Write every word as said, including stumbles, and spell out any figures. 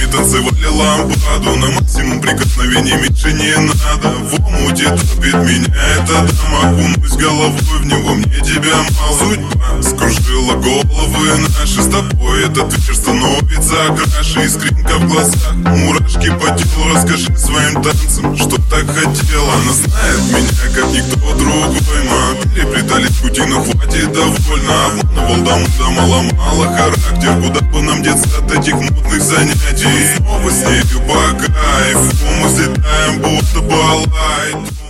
танцевали ламбаду. На максимум прикосновений меньше не надо. В омуте топит меня эта дама. Окунусь головой в него, мне тебя мало. Судьба скружила головы наши. С тобой этот вечер становится краше. Искринка в глазах, мурашки по телу. Расскажи своим танцам, что так хотела. Она знает меня, как никто другой. Мы переплетались пути, но хватит довольно. Обманывал дому, да мало-мало характер. Куда бы нам деться от этих мутных занятий? Снова с нею по кайфу мы взлетаем, будто баллайт.